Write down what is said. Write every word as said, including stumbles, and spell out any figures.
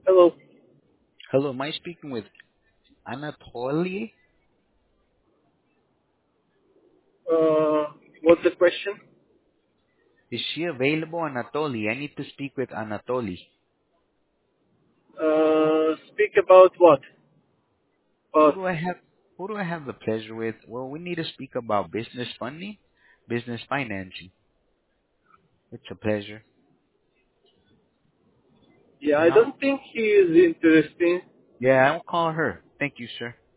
Hello. Hello, am I speaking with Anatoly? Uh, what's the question? Is she available, Anatoly? I need to speak with Anatoly. Uh, speak about what? Who About, do I have? Who do I have the pleasure with? Well, we need to speak about business funding, business financing. It's a pleasure. yeah, You I know? don't think he is interesting. Yeah, I'll call her. Thank you, sir.